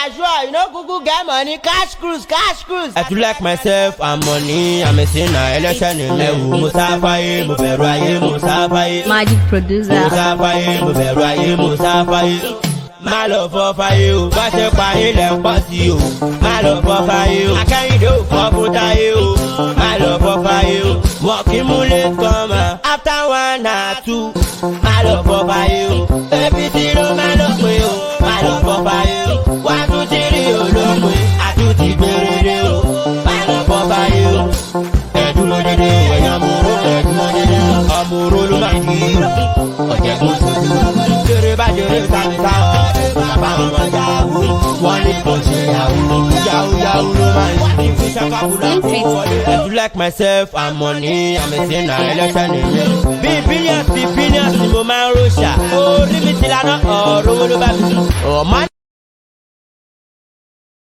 sure, you know, Google get money, cash cruise. I do like myself and money. I'm a sinner, election in Lewu. Musafaye, Muberuaye, Musafaye. Magic producer. Musafaye, Muberuaye, Musafaye. My love for fire, but the fire left past you. My love for fire, I can't do for you. My love for fire, walking mullet come after 1 or 2. My love for fire, every zero, my love for you. My love for fire, 1, 2, 3, you love me. I do the radio. My love for fire, I do the day when I'm amuro, my hero. I do like myself and money. I'm a sinner, election in billions, no man Russia. Oh, leave me till I know. Oh, man.